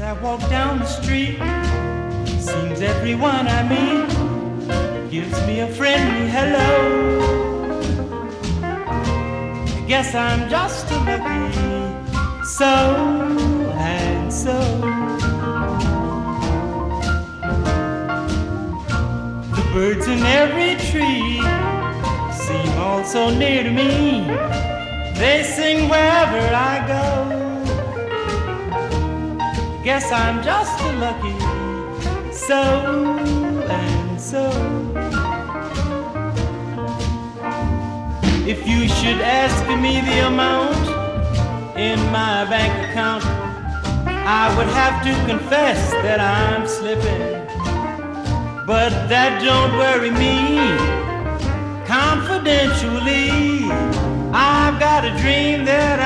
I walk down the street, seems everyone I meet gives me a friendly hello. I guess I'm just a lucky so and so. The birds in every tree seem all so near to me. They sing wherever I go. Guess I'm just a lucky so and so. If you should ask me the amount in my bank account, I would have to confess that I'm slipping. But that don't worry me. Confidentially, I've got a dream that